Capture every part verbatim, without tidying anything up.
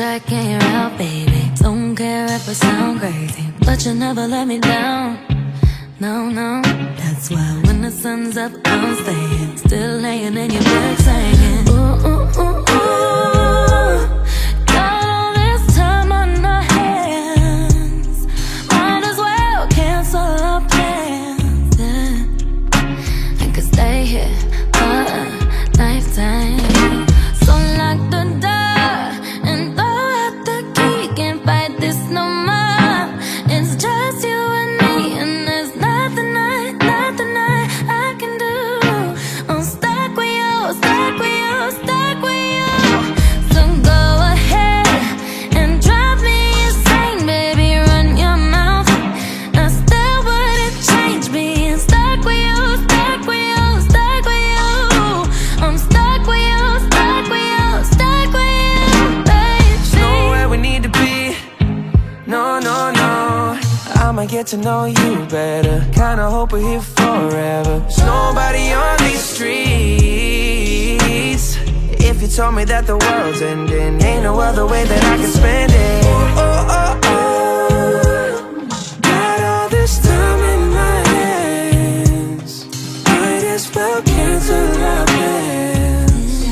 striking your out, baby. Don't care if I sound crazy, but you never let me down. No, no, that's why when the sun's up, I'm staying, still laying in your bed singing. Ooh, ooh, ooh, ooh. Got all this time on our hands, might as well cancel our plans. Yeah, I could stay here for a lifetime. So lock the door and throw out the key. Can't fight this no more. It's just you and me, and there's nothing I, nothing I, I can do. I'm stuck with you, stuck with you, stuck with you. So go ahead and drive me insane, baby. Run your mouth, I still wouldn't change being stuck with you, stuck with you, stuck with you. I'm stuck with you, stuck with you, stuck with you, baby. There's nowhere we need to be. No, no, no. I'ma get to know you better. Kinda hope we're here forever. There's nobody on these streets. If you told me that the world's ending, ain't no other way that I can spend it. Oh, oh, oh, oh. Got all this time in my hands, might as well cancel our plans.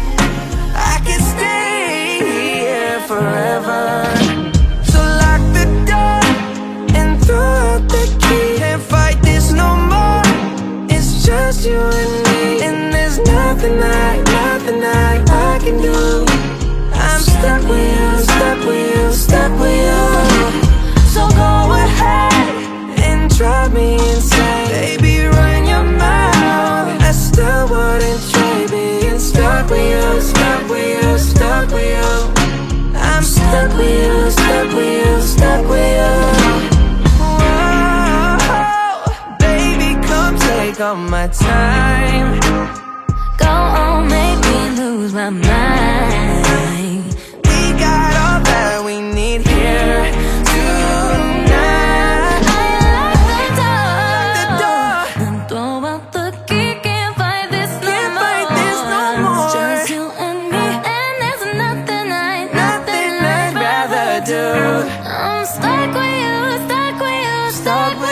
I could stay here forever. So lock the door and throw out the key. Can't fight this no more. It's just you and me, and there's nothing I, nothing I, I can do. I'm stuck with you, stuck with you, stuck with you. So go ahead and drive me insane, baby. Run your mouth, I still wouldn't trade being stuck with you, stuck with you, stuck with you. I'm stuck with you, stuck with you, stuck with you. Whoa, baby, come take all my time. Go on, make me lose my mind. We got all that we need here tonight. Lock the door and throw out the key. Can't fight this no Can't more. fight this no more. It's just you and me, and there's nothing I, Nothing I'd rather do. I'm stuck with you, stuck with you, stuck with